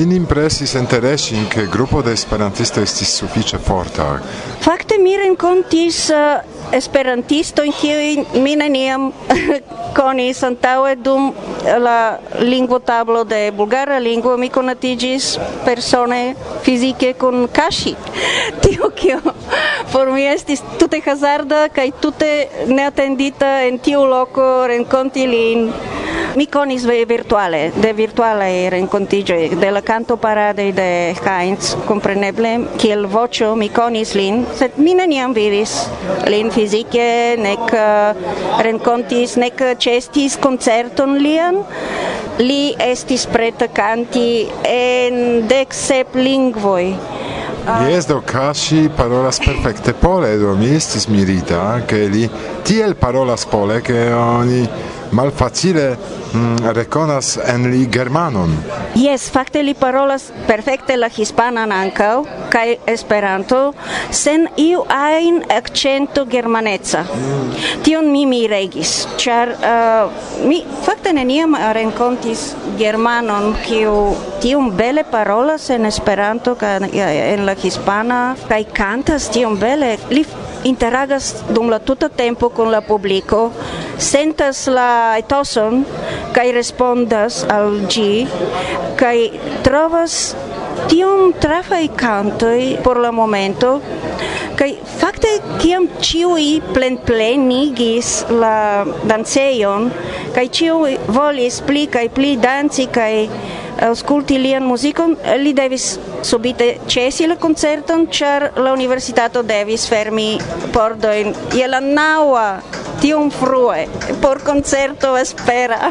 Min impresis interesi che gruppo de esperantisto estis sufiĉe forta. Fakte mi renkontis esperantisto in kiu mi neniam konis antaŭe dum la lingvotablo de bulgara lingvo mi konatiĝis persone fizike kun Kaŝi. Tio kio por mi estis tute hazarda kaj tute neatendita en tiu loko renkonti lin. Mi konis virtuale, de virtualaj renkontiĝoj, de la kantoparadoj de Heinz, kompreneble, kiel voĉo mi konis lin, sed mi neniam vidis lin fizike, nek renkontis, nek ĉeestis koncerton lian. Li estis preta kanti en 17 lingvoj. Yes, do Kaŝi parolas perfekte pole, do mi estis mirita, ke li tiel parolas pole, ke oni malfacile rekonas en li germanon. Yes, fakte li parolas perfekte la hispanan ankaŭ kaj Esperanto sen iu ajn akĉento germaneca. Tion mi miregis, ĉar mi fakte neniam renkontis germanon kiu tiom bele parolas en Esperanto kaj en la hispana kaj kantas tiom bele. Li interagas dum la tuta tempo kun la publiko, sentas la etoson kaj respondas al ĝi kaj trovas tiom trafaj kantoj por la momento kaj fakte kiam ĉiuj plenigis la dancejon kaj ĉiuj volis pli kaj pli danci kaj aŭskulti lian muzikon, li devis subite ĉesi la koncerton, ĉar la universitato devis fermi pordojn je la 9:00 tiom frue por koncerto vespera.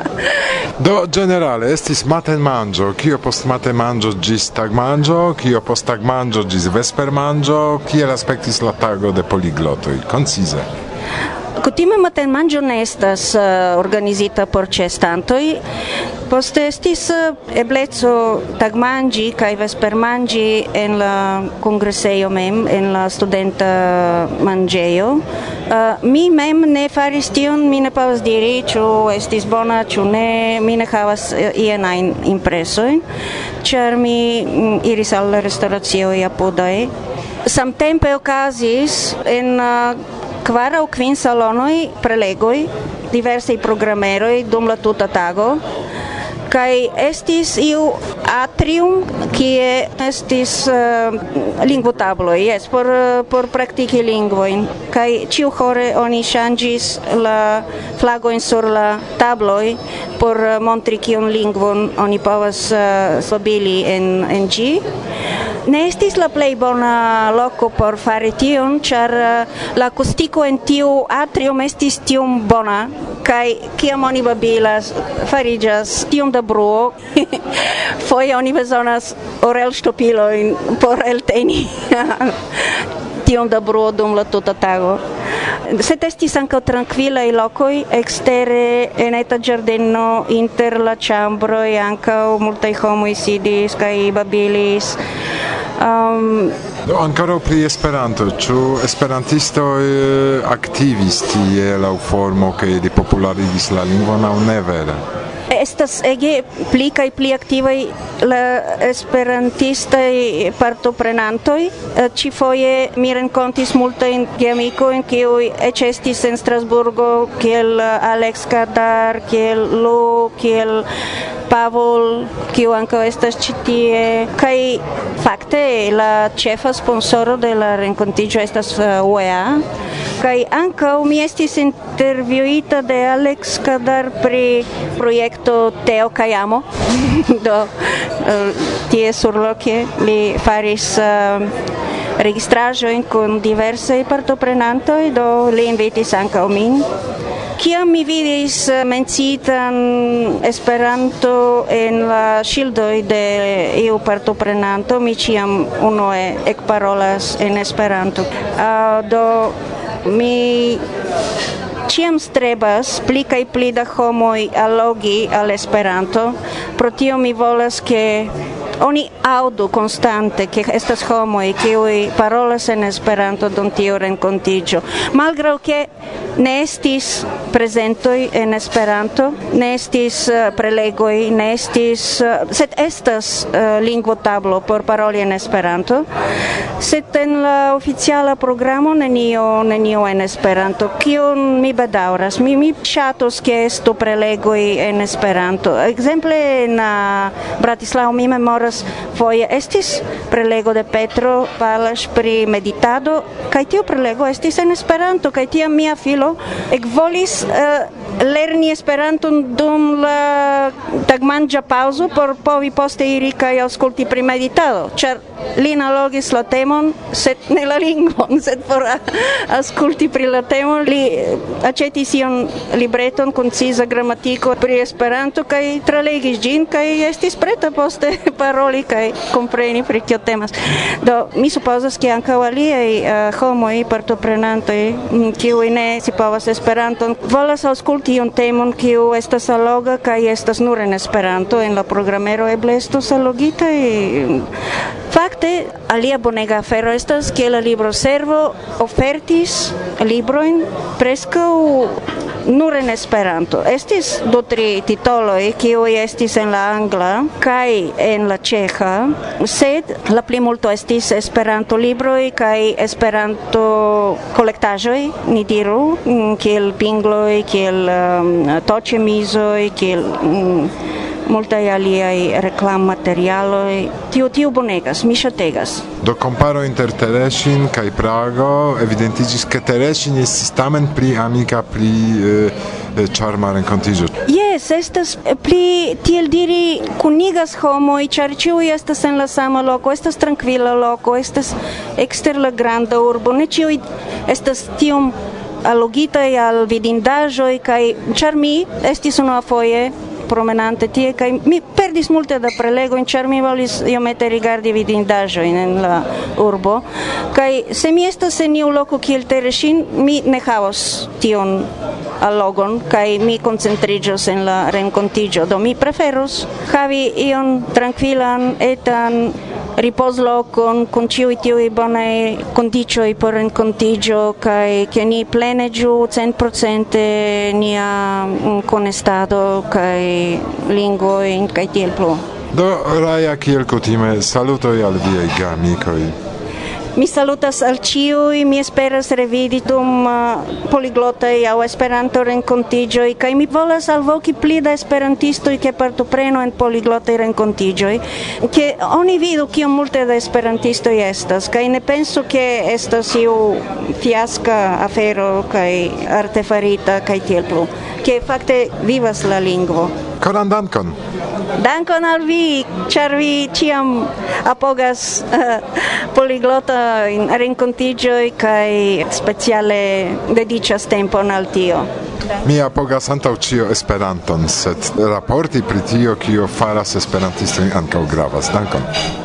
Do generale estis matenmanĝo, kio post matenmanĝo ĝis tagmanĝo, kio post tagmanĝo ĝis vespermanĝo, kiel aspektis la tago de poliglotoj, koncize. Kutime matenmanĝo ne estas organizita por ĉeestantoj. Poste estis ebleco tagmanĝi kaj vespermanĝi en la kongresejo mem, en la studenta manĝejo. Mi mem ne faris tion, mi ne povas diri, ĉu estis bona, ĉu ne, mi ne havas ian ajn impresojn, ĉar mi iris al la restoracioj apudaj. Samtempe okazis en 4 aŭ 5 salonoj prelegoj, diversaj programeroj dum la tuta tago. Kaj estis iu atrium, kie estis lingvotabloj, yes, por praktiki lingvojn. Kaj ĉiuhore oni ŝanĝis la flagojn sur la tabloj por montri kiun lingvon oni povas slobili en ĝi. Ne estis la plej bona loko por fari tion, ĉar la akustiko en tiu atrium estis tiom bona, kaj kiam oni babilas, fariĝas tiom da bruo. Foje oni bezonas orelŝtopilojn por elteni tiom da bruo dum la tuta tago. Sed estis ankaŭ trankvilaj lokoj ekstere en eta ĝardeno inter la ĉambroj, ankaŭ multaj homoj sidis kaj babilis. Do ankoraŭ pri Esperanto, ĉu esperantistoj aktivis tie laŭ formo ke li popularizis la lingvon aŭ ne vere? Estas ege pli kaj pli aktivaj la esperantistaj partoprenantoj. Ĉifoje mi renkontis multajn geamikojn, kiuj eĉ estis en Strasburgo, kiel Alex Kadar, kiel Lu, kiel Pavol, kiu ankaŭ estas ĉi tie. Kaj fakte la ĉefa sponsoro de la renkontiĝo estas UEA. Kaj ankaŭ mi estis intervjuita de Alex Kadar pri projekto Teo kaj Amo. Do tie surloke li faris registraĵojn kun diversaj partoprenantoj, do li invitis ankaŭ min. Kiam mi vidis menciitan Esperanto en la ŝildoj de iu partoprenanto, mi ĉiam unue ekparolas en Esperanto. Do mi ĉiam strebas pli kaj pli da homoj allogi al Esperanto, pro tio mi volas ke oni audu constante che estas homoi kiuj parolas en Esperanto dum tiu renkontiĝo. Malgraŭ ke ne estis prezentoj en Esperanto, ne estis prelegoj, ne estis, sed estas lingvotablo por paroli en Esperanto, sed en la oficiala programo nenio en Esperanto, kiun mi bedaŭras. Mi ŝatus ke estu prelegoj en Esperanto. Ekzemple en Bratislavo mi memoras foje estis prelego de Petro Palas pri meditado, kaj tiu prelego estis en Esperanto, kaj tiam mia filo ekvolis lerni Esperanton dum la tagmanĝa paŭzo por povi poste iri kaj aŭskulti pri meditado, ĉar li allogis la temon, sed ne la lingvon, sed por aŭskulti pri la temon li aĉetis ion libreton konciza gramatiko pri Esperanto kaj tralegis ĝin kaj estis preta poste paroli kaj kompreni pri kio temas. Do mi supozas ke ankaŭ aliaj homoj partoprenantoj kiuj ne scipovas Esperanton volas aŭskulti iun temon kiu estas alloga kaj estas nur en Esperanto. En la programero eble estos allogitaj. Fakte alia bonega afero estas ke la libroservo ofertis librojn preskaŭ nur en Esperanto. Estis 2-3 titoloj kiuj estis en la angla kaj en la ĉeĥa, sed la plimulto estis Esperanto libroj kaj Esperanto kolektaĵoj, ni diru, kiel pingloj, kiel toĉemizoj, kiel multaj aliaj reklammaterialoj. Tiu bonegas, mi ŝategas. Do comparo inter Teresin kaj Prago evidentiĝis ke Teresin estis tamen pli amika, pli ĉarma renkontiĝo. Yes, estas pli tiel diri kunigas homoj, ĉar ĉiuj estas en la sama loko, estas trankvila loko, estas ekster la granda urbo, ne ĉiuj estas tiom allogitaj al vidindaĵoj, kaj ĉar mi estis unuafoje promenante tie kaj mi perdis multe da prelegojn, ĉar mi volis iomete rigardi vidindaĵojn en la urbo, kaj se mi estas en iu loko kiel Teresin, mi ne havos tion allogon kaj mi koncentriĝos en la renkontiĝo. Do mi preferus havi ion trankvilan, etan ripozlokon kun ĉiuj tiuj bonaj kondiĉoj por renkontiĝo kaj ke ni plene ĝuu 100% nia konestado kaj lingvojn kaj tiel plu. Do Raja, kiel kutime, salutoj al viaj geamikoj. Mi salutas al ĉiuj, mi esperas revidi dum poliglotaj aŭ Esperanto-renkontiĝoj kaj mi volas alvoki pli da esperantistoj ke partoprenu en poliglotaj renkontiĝoj, ke oni vidu kiom multe da esperantistoj estas kaj ne pensu ke estas iu fiaska afero kaj artefarita kaj tiel plu, ke fakte vivas la lingvo. Koran dankon! Dankon al vi, ĉar vi ĉiam apogas poliglota renkontiĝoj kaj speciale dediĉas tempon al tio. Mi apogas antaŭ ĉio Esperanton, sed raporti pri tio, kio faras esperantistojn, ankaŭ gravas. Dankon!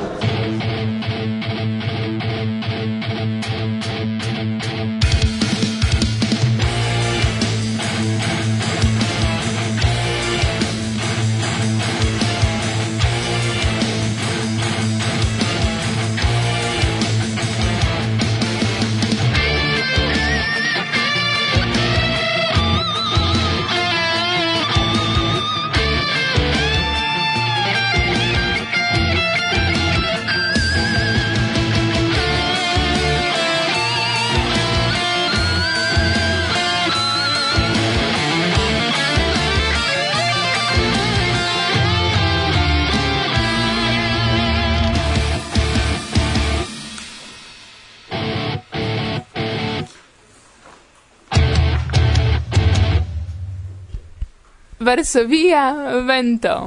Varsovia vento.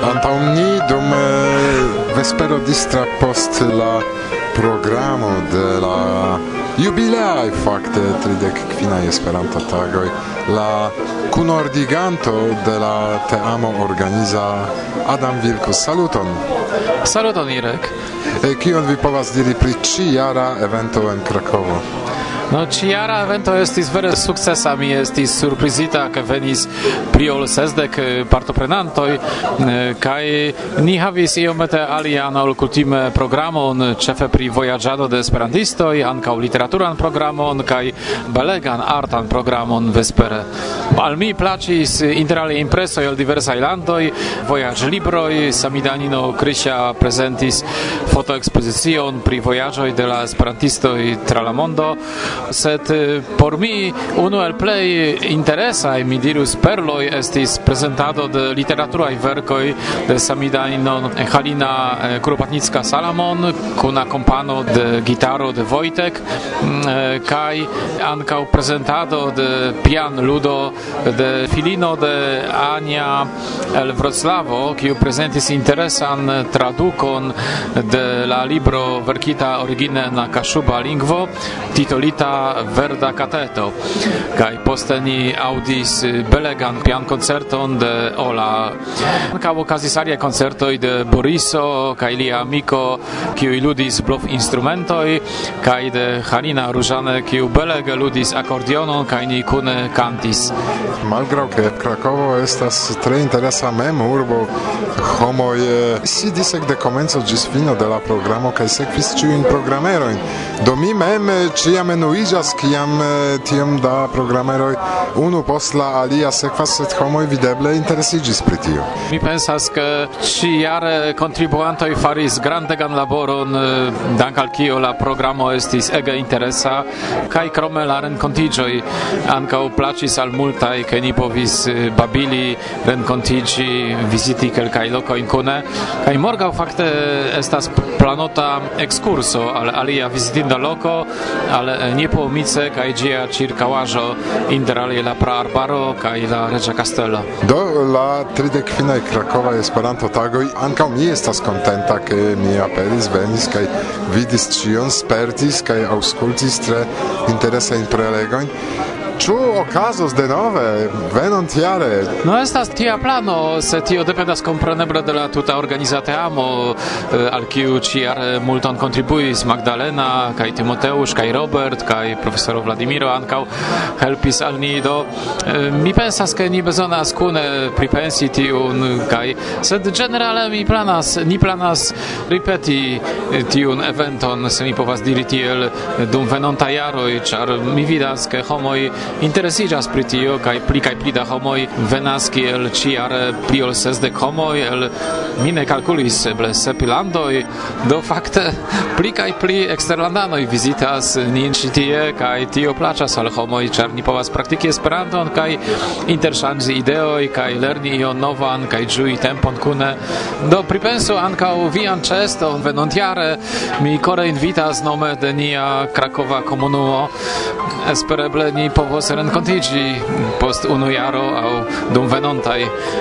Antaŭ ni dum vespero distra post la programo de la jubileaj fakte 35 Esperanto-tagoj la kunordiganto de la teamo organiza Adam Vilkus. Saluton! Saluton, Irek! Kion vi povas diri pri ĉi-jara evento en Krakovo? No, ĉi-jara evento estis vere sukcesa. Mi estis surprizita, ke venis pli ol 60 partoprenantoj, kaj ni havis iomete alian ol kutime programon, ĉefe pri vojaĝado de esperantistoj, ankaŭ literaturan programon kaj belegan artan programon vespere. Al mi plaĉis interalie impresoj el diversaj landoj, vojaĝlibroj, samidanino Krysia prezentis fotoekspozicion pri vojaĝoj de la esperantistoj tra la mondo. Sed por mi unu el plej interesaj, mi dirus, perloj estis prezentado de literaturaj verkoj de samidanino Halina Kuropatnicka-Salamon kun akompano de gitaro de Wojtek kaj ankaŭ prezentado de pian-ludo de filino de Ania el Wroclavo, kiu prezentis interesan tradukon de la libro verkita origine en la kaszuba lingvo, titolita Verda Kateto. Kaj poste ni aŭdis belegan piankoncerton de Ola. Ankaŭ okazis aliaj koncertoj de Boriso kaj lia amiko, kiuj ludis blovinstrumentoj, kaj de Halina Różane, kiu belege ludis akordionon kaj ni kune kantis. Malgraŭ ke Krakovo estas tre interesa memurbo, homoj sidis ekde komenco ĝis fino de la programo kaj sekvis ĉiujn programerojn. Do mi mem ĉiam enuiĝas, kiam tiom da programeroj unu post la alia sekvas, sed homoj videble interesiĝis pri tio. Mi pensas, ke ĉi-jare kontribuantoj faris grandegan laboron, dank al kio la programo estis ege interesa, kaj krome la renkontiĝoj ankaŭ plaĉis al multaj, ke ni povis babili, renkontiĝi, viziti kelkaj lokojn kune. Kaj morgaŭ fakte estas planota ekskurso al alia vizitinda loko, al Niepołomice kaj ĝia ĉirkaŭaĵo, inter alie la Praarbaro kaj la Reĝa Kastelo. Do la 35 Krakovaj Esperanto-tagoj ankaŭ mi estas kontenta, ke mi aperis, venis kaj vidis ĉion, spertis kaj aŭskultis tre interesajn prelegojn. Ĉu okazos denove venontjare? No, estas tia plano, sed tio dependas kompreneble de la tuta organiza teamo, al kiu ĉi-jare multon kontribuis Magdalena, kaj Timoteusz, kaj Robert, kaj profesoro Vladimiro ankaŭ helpis al ni. Do mi pensas, ke ni bezonas kune pripensi tiun, kaj sed ĝenerale ni planas ripeti tiun eventon, se mi povas diri tiel, dum venontaj jaroj, ĉar mi vidas, ke homoj interesiĝas pri tio, kaj pli da homoj venas, kiel ĉi-jare pli ol 60 homoj el, mi ne kalkulis, eble 7 landoj. Do fakte pli kaj pli eksterlandanoj vizitas nin ĉi tie, kaj tio plaĉas al homoj, ĉar ni povas praktiki Esperanton kaj interŝanĝi ideoj kaj lerni ion novan kaj ĝui tempon kune. Do pripensu ankaŭ vian ĉeeston venontjare. Mi kore invitas nome de nia krakova komunumo. Espereble ni povos renkontiĝi post unu jaro aŭ dum venontaj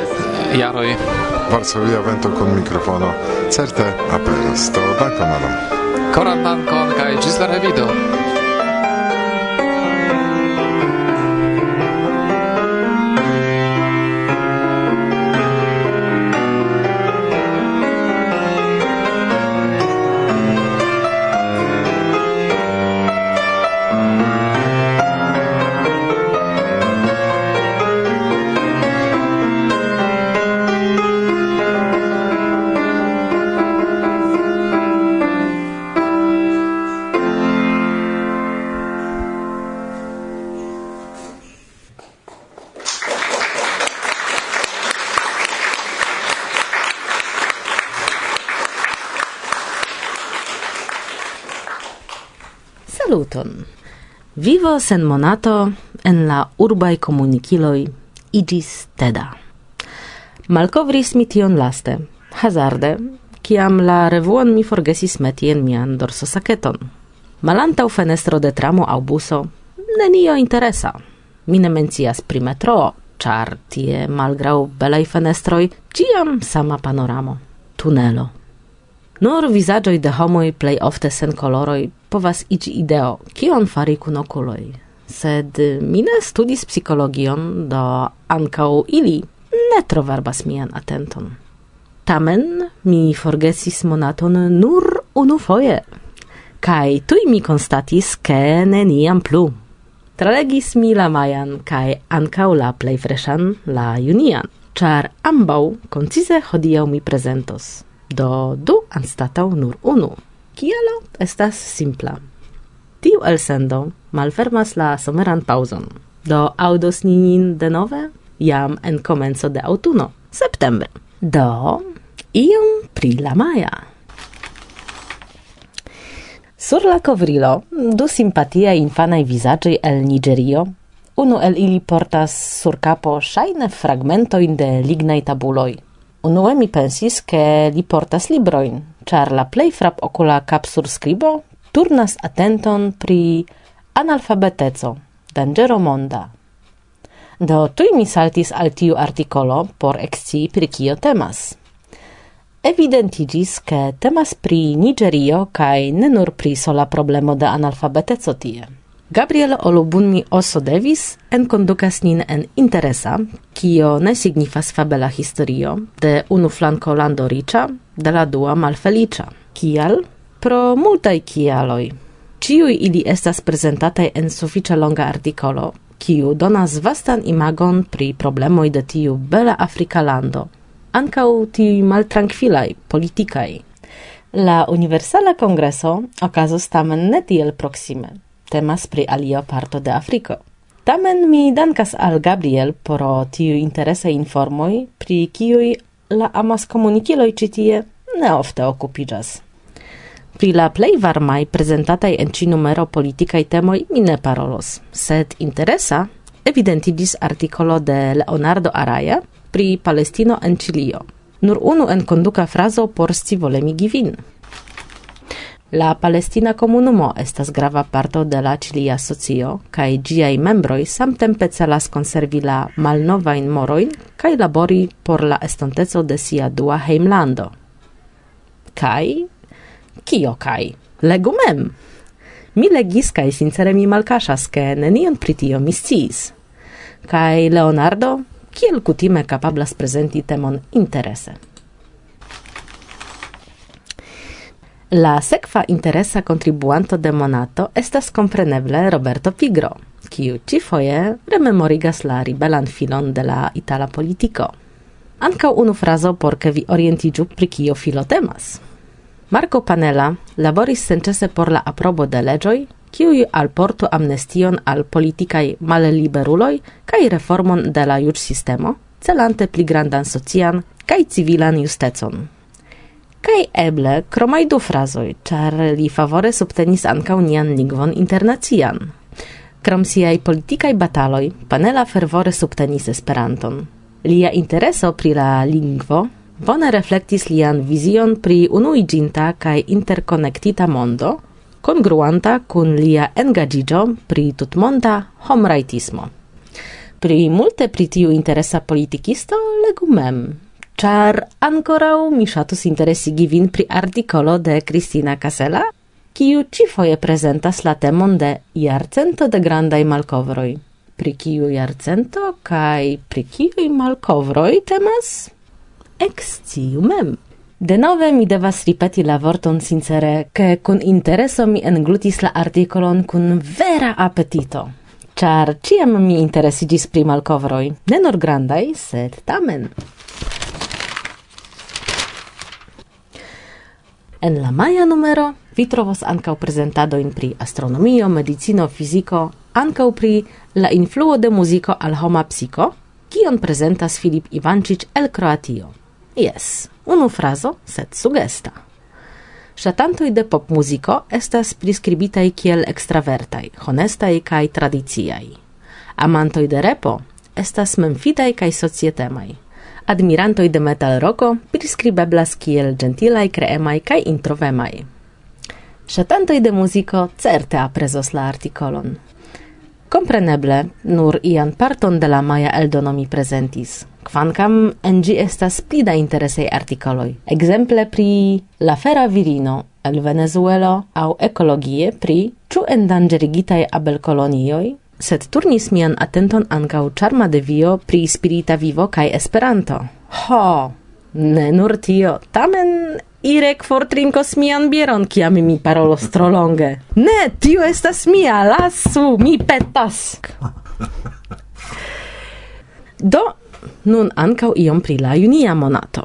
jaroj. Varsovia vento kun mikrofono certe aperas. Do dankon, Adam. Koran dankon kaj ĝis la revido. Saluton. Vivo sen monato en la urbaj komunikiloj iĝis teda. Malkovris mi tion laste, hazarde, kiam la revuon mi forgesis meti en mian dorsosaketon. Malantaŭ fenestro de tramo aŭ buso nenio interesa. Mi ne mencias pri metroo, char tie malgrau belaj fenestroj, ciam sama panoramo, tunelo. Nur vizaĝoj de homoj plej ofte sen koloroj povas iĝi ideo, kion fari kun okuloj. Sed mi ne studis psikologion, do ankaŭ ili ne tro varbas mian atenton. Tamen mi forgesis monaton nur unufoje, kaj tuj mi konstatis, ke neniam plu. Tralegis mi la majan kaj ankaŭ la plej freŝan, la junian, ĉar ambaŭ koncize hodiaŭ mi prezentos. Do 2 anstataŭ nur 1. Kialo estas simpla. Tiu elsendo malfermas la someran paŭzon. Do aŭdos ni nin denove jam en komenco de aŭtuno, septembre. Do iom pri la maja. Sur la kovrilo 2 simpatiaj infanaj vizaĝoj el Niĝerio. Unu el ili portas sur kapo ŝajne fragmentojn de lignaj tabuloj. Unue mi pensis, ke li portas librojn, ĉar la plej frapokula kapsurskribo turnas atenton pri analfabeteco, danĝero monda. Do tuj mi saltis al tiu artikolo por ekscii pri kio temas. Evidentiĝis, ke temas pri Niĝerio kaj ne nur pri sola problemo de analfabeteco tie. Gabriel Olubunmi Oso Davis enkondukas nin en interesa, kio ne signifas fabela historio, de unu flanko lando riĉa, de la dua malfeliĉa. Kial? Pro multaj kialoj. Ĉiuj ili estas prezentataj en sufiĉe longa artikolo, kiu donas vastan imagon pri problemoj de tiu bela afrika lando, ankaŭ tiuj maltrankvilaj, politikaj. La Universala Kongreso okazos tamen ne tiel proksime. Temas pri alia parto de Afriko. Tamen mi dankas al Gabriel pro tiu interesaj informoj, pri kiuj la amaskomunikiloj ĉi tie ne ofte okupiĝas. Pri la plej varmaj prezentataj en ĉi numero politikaj temoj mi ne parolos, sed interesa evidentiĝis artikolo de Leonardo Araya pri Palestino en Ĉilio. Nur unu enkonduka frazo por scivolemigi vin. La palestina komunumo estas grava parto de la ĉilia socio, kaj ĝiaj membroj samtempe celas konservi la malnovajn morojn kaj labori por la estonteco de sia dua hejmlando. Kaj? Kio kaj? Legu mem! Mi legis kaj sincere mi malkaŝas, ke nenion pri tio mi sciis. Kaj Leonardo, kiel kutime kapablas prezenti temon interese. La sekva interesa kontribuanto de monato estas kompreneble Roberto Pigro, kiu ĉifoje rememorigas la ribelan filon de la itala politiko. Ankaŭ unu frazo por ke vi orientiĝu pri kio filo temas. Marco Panella laboris senĉese por la aprobo de leĝoj, kiuj alportu amnestion al politikaj malliberuloj kaj reformon de la juĝsistemo, celante pli grandan socian kaj civilan justecon. Kaj eble kromaj 2 frazoj, ĉar li favore subtenis ankaŭ nian lingvon internacian. Krom siaj politikaj bataloj, Panella fervore subtenis Esperanton. Lia intereso pri la lingvo bone reflektis lian vizion pri unuiĝinta kaj interkonektita mondo, kongruanta kun lia engaĝiĝo pri tutmonda homrajtismo. Pri multe pri tiu interesa politikisto legu mem. Ĉar ankoraŭ mi ŝatus interesigi vin pri artikolo de Cristina Casella, kiu ĉifoje prezentas la temon de jarcento de grandaj malkovroj. Pri kiu jarcento kaj pri kiuj malkovroj temas? Eksciu mem. Denove mi devas ripeti la vorton sincere, ke kun intereso mi englutis la artikolon kun vera apetito. Ĉar ĉiam mi interesiĝis pri malkovroj, ne nur grandaj, sed tamen. En la maja numero vi trovos ankaŭ prezentadojn pri astronomio, medicino, fiziko, ankaŭ pri la influo de muziko al homa psiko, kion prezentas Filip Ivančić el Kroatio. Jes, unu frazo, sed sugesta. Ŝatantoj de popmuziko estas priskribitaj kiel ekstravertaj, honestaj kaj tradiciaj. Amantoj de repo estas memfidaj kaj societemaj. Admirantoj de metal roko priskribeblas kiel gentilaj, kreemaj kaj introvemaj. Ŝatantoj de muziko certe aprezos la artikolon. Compreneble, nur ian parton de la Maja eldono mi presentis. Kvankam en ĝi estas pli da interesaj artikoloj. Ekzemple pri la fera virino el Venezuelo aŭ ekologie pri ĉu endanĝerigitaj abelkolonioj, sed turnis mian atenton ankaŭ ĉarma devio pri spirita vivo kaj Esperanto. Ho, ne nur tio, tamen Irek fortrinkos mian bieron, kiam mi parolos tro longe. Ne, tio estas mia, lasu, mi petas. Do, nun ankaŭ iom pri la junia monato.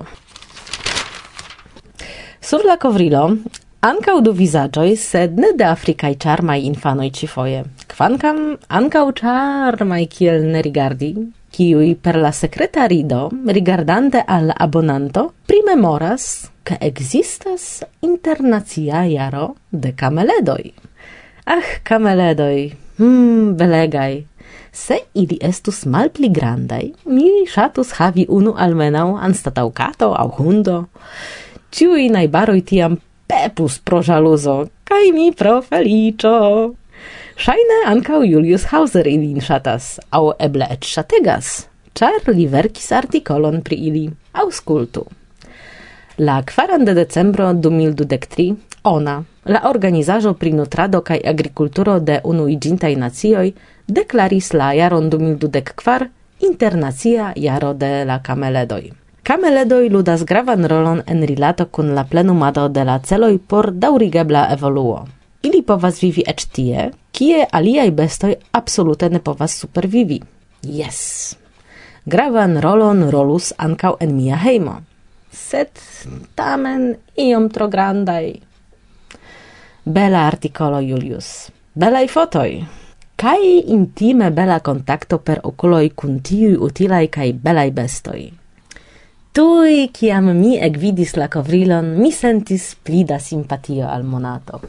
Sur la kovrilo ankaŭ du vizaĝoj, sed ne de afrikaj ĉarmaj infanoj ĉifoje. Kvankam ankaŭ ĉarmaj kiel ne rigardi, kiuj per la sekreta rido, rigardante al la abonanto, primemoras, ke ekzistas internacia jaro de kameledoj. Kameledoj, belegaj. Se ili estus malpli grandaj, mi ŝatus havi unu almenaŭ anstataŭ kato aŭ hundo. Ĉiuj najbaroj tiam pepus pro ĵaluzo, kaj mi pro feliĉo. Ŝajne ankaŭ Julius Hauser ilin ŝatas, aŭ eble eĉ ŝategas, ĉar li verkis artikolon pri ili. Aŭskultu. La 4 de decembro 2023, ONA, la organizaĵo pri nutrado kaj agrikulturo de Unuiĝintaj Nacioj, deklaris la jaron 2024 Internacia jaro de la kameledoj. Kameledoj ludas gravan rolon en rilato kun la plenumado de la celoj por daŭrigebla evoluo. Ili povas vivi eĉ tie, kie aliaj bestoj absolute ne povas supervivi. Yes. Gravan rolon rolus ankaŭ en mia hejmo. Sed tamen iom tro grandaj. Bela artikolo, Julius. Belaj fotoj. Kaj intime bela kontakto per okuloj kun tiuj utilaj kaj belaj bestoj. Tuj, kiam mi ekvidis la kovrilon, mi sentis pli da simpatio al monato.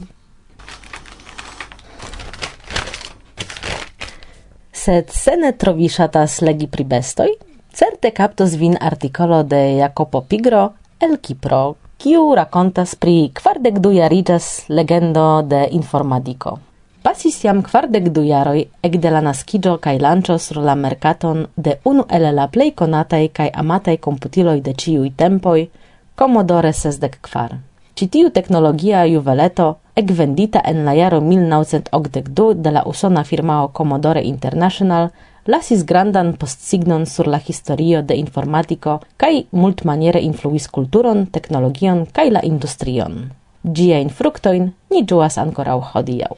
Sed se ne trovi ŝatas legi pri bestoj, certe kaptos vin artikolo de Jacopo Pigro el Kipro, kiu rakontas pri 42-jariĝas legendo de informadiko. Pasis jam 42 jaroj ekde la naskiĝo kaj lanĉo sur la merkaton de unu el la plej konataj kaj amataj komputiloj de ĉiuj tempoj, Commodore 64. Ĉi tiu teknologia juveleto, ekvendita en la jaro 1982 de la usona firmao Commodore International, lasis grandan postsignon sur la historio de informatiko kaj multmaniere influis kulturon, teknologion kaj la industrion. Ĝiajn fruktojn ni ĝuas ankoraŭ hodiaŭ.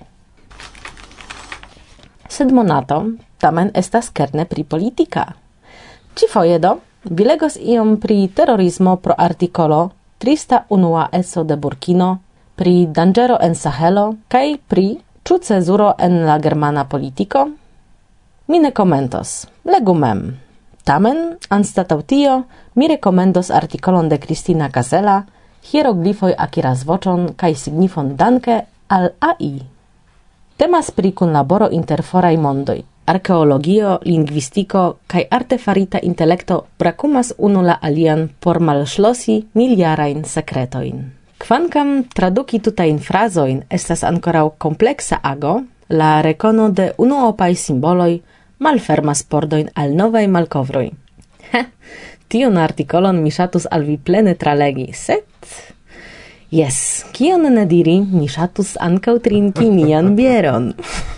Sed monato tamen estas kerne pri politika. Ĉifoje do vi legos iom pri terorismo pro artikolo Trista unua eco de Burkino, pri danĝero en Sahelo kaj pri ĉu cezuro en la germana politiko? Mi ne komentos, legu mem. Tamen, anstataŭ tio, mi rekomendos artikolon de Cristina Casella, Hieroglifoj akiras voĉon kaj signifon danke al AI. Temas pri kunlaboro inter foraj mondoj. Arkeologio, lingvistiko kaj artefarita intelekto brakumas unu la alian por malŝlosi miljarajn sekretojn. Kvankam traduki tutajn frazojn estas ankoraŭ kompleksa ago, la rekono de unuopaj simboloj malfermas pordojn al novaj malkovroj. Tiun artikolon mi ŝatus al vi plene tralegi, sed... Jes, kion ne diri, mi ŝatus ankaŭ trinki mian bieron.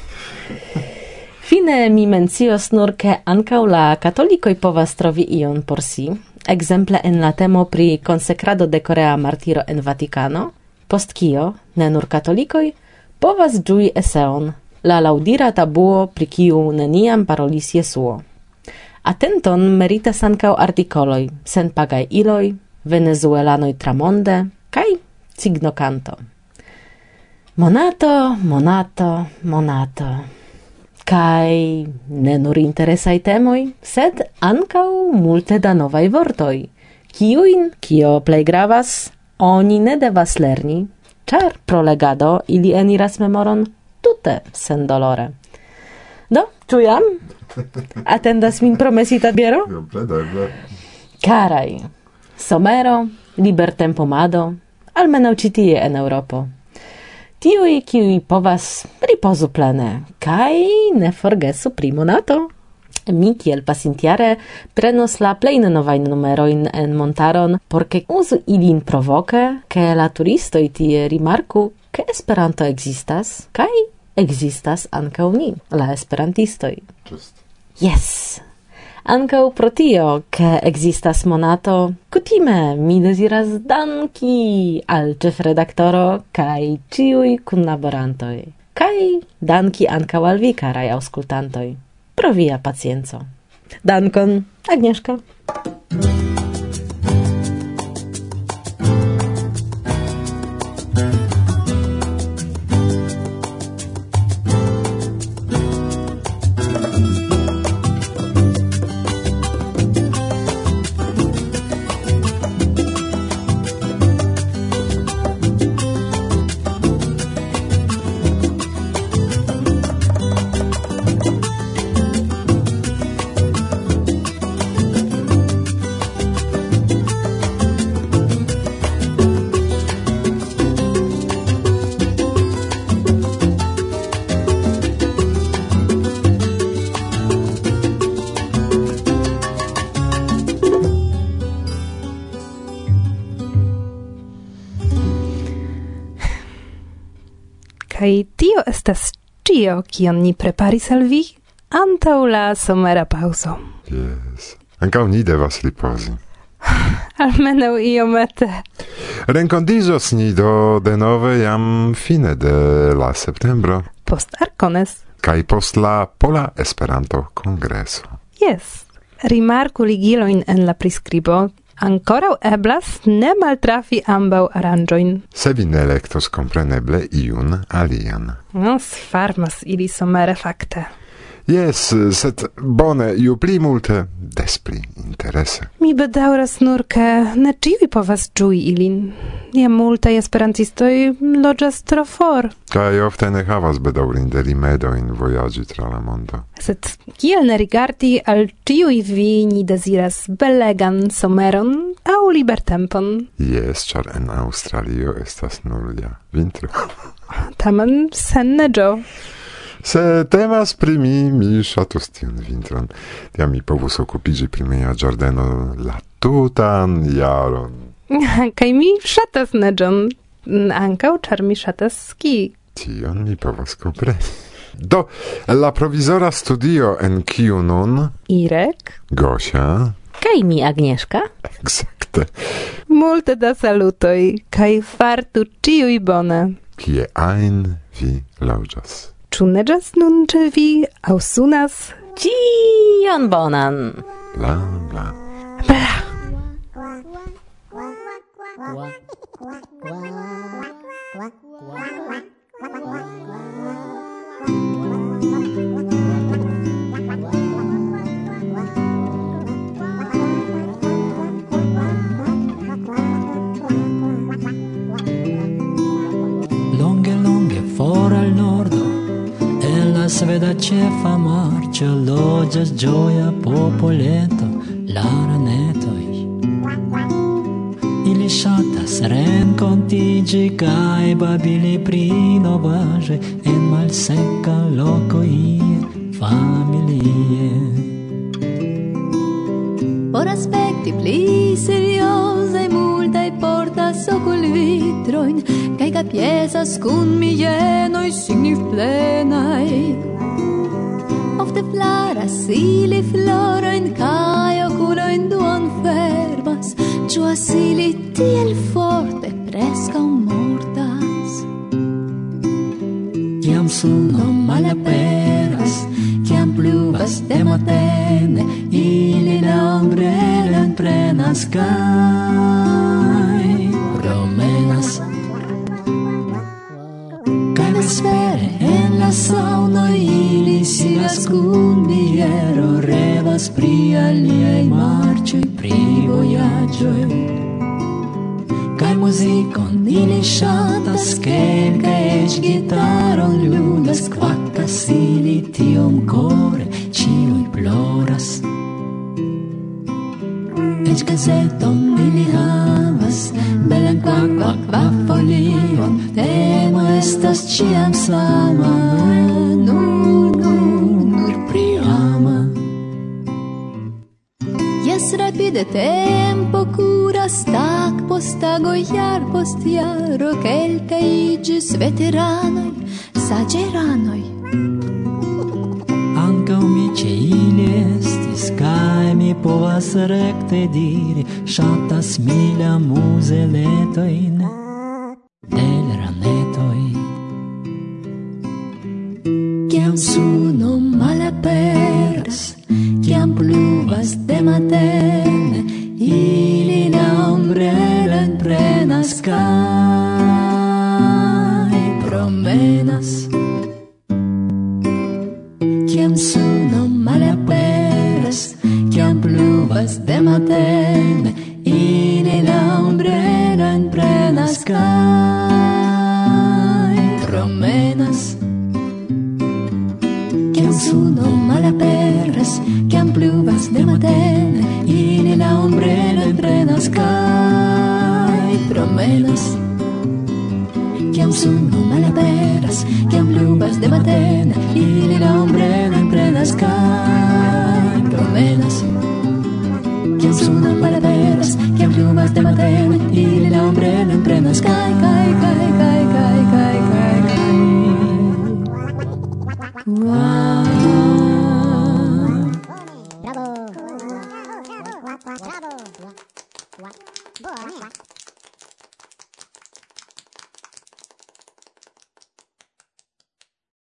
Fine mi mencios nur, ke ankaŭ la katolikoj povas trovi ion por si, ekzemple en la temo pri konsekrado de Korea martiro en Vatikano, post kio, ne nur katolikoj, povas ĝui eseon, la laŭdira tabuo pri kiu neniam parolis Jesuo. Atenton meritas ankaŭ artikoloj, senpagaj iloj, venezuelanoj tramonde, kaj cignokanto. Monato, monato, monato. Kaj ne nur interesaj temoj, sed ankaŭ multe da novaj vortoj, kiujn, kio plej gravas, oni ne devas lerni, ĉar pro legado ili eniras memoron tute sendolore. Do, ĉu jam? Atendas min promesita biero? Karaj, somero, libertempomado, almenaŭ ĉi tie en Eŭropo. tiui, kiui povas ripozu plene, kai ne forgesu primo nato. Mi kiel pasintiare prenos la pleine novain numeroin en montaron, porke uzu ilin provoke, ke la turistoi tie rimarku, ke Esperanto existas, kai existas ancau ni, la esperantistoi. Just. Yes! Ancau pro tio, che existas monato, kutime mi desiras danki al ĉefredaktoro kai ciui kunlaborantoi. Kai danki ancau al vi, carai auskultantoi, pro via pacienzo. Dankon, Agnieszka. Kai tio estas cio, kion ni preparis al vi antaŭ la somera paŭzo. Yes. Ankaŭ ni devas ripozi. Almenaŭ iomete. Renkontiĝos ni do denove jam fine de la septembro. Post Arcones. Kaj post la Pola Esperanto-kongreso. Yes. Rimarku ligilojn en la priskribo. Ankoraŭ eblas ne maltrafi ambaŭ aranĝojn. Se vi ne elektos kompreneble iun alian. Farmas ili somere fakte. Yes, sed bone, ju pli multe, des pli interese. Mi bedaŭras nur, ke ne ĉiuj povas ĝui ilin. Jam multaj esperantistoj loĝas tro for. Kaj ofte ne havas bedaŭrinde rimedojn vojaĝi tra la mondo. Sed kiel ne rigardi al ĉiuj vi ni deziras belegan someron aŭ libertempon? Yes, ĉar en Aŭstralio estas nur ja vintro. Tamen sen neĝo. Se temas pri mi ŝatus tiun vintron. Tiam mi povus okupiĝi pri mia ĝardeno la tutan jaron. Kaj mi ŝatas neĝon, ankaŭ ĉar mi ŝatas skii. Tion mi povas kompreni. Do, la provizora studio en kiu nun Irek, Gosia Kaj mi, Agnieszka. Ekzakte. Multe da salutoj, kaj fartu ĉiuj bone. Kie ajn vi loĝas. Ĉu neĝas nun ĉe vi aŭ sunas? Ĉion bonan. Bla, bla. Bla. Longe, longe, for al nordo, en la sveda ĉefa marĉo loĝas ĝoja popoleto, la ranetoj. Ili ŝatas renkontiĝi kaj babili pri novaĵoj en malseka loko ie familie. Por aspekti pli seriozaj multaj portas okulvitrojn kaj kapjesas kun mienoj signifplenaj. Ofte flaras ili florojn kaj okulojn duonfermas, ĝuas ili tiel forte preskaŭ mortas. Kiam suno malaperas, kiam pluvas de matene, ili la ombrelon prenas kaj promenas. Kaj vespere en la saŭno ili sidas kun biero, revas pri aliaj marĉoj, pri vojaĝoj. Kaj muzikon ili ŝatas, kelkaj eĉ gitaron ludas, kvakas ili tiom kore, ĉiuj ploras. Eĉ gazeton ili havas, promenas, belen qua folion, temo estas ciam sama, nur pri ama. Jes rapide tempo curas, tag post tago, jar post jaro, kelkaj iĝis veteranoj, saĝeranoj. Ankaŭ mi ĉe ili estis, kaj mi povas rekte diri, ŝatas mi la muzeletojn de l' ranetoj. Kiam suno malaperas, kiam pluvas de matene, ili la ombrelon prenas kaj promenas. Kiam suno malaperas, kiam pluvas de matene, ili la ombrelon prenas kaj promenas. Kiam suno malaperas, kiam pluvas de matene, ili la ombrelon prenas kaj promenas. Kiam suno malaperas, kiam pluvas de matene, ili la ombrelon prenas kaj promenas. Kiam suno malaperas, kiam pluvas de matene, ili la ombrelon prenas kaj. Wow. Bravo.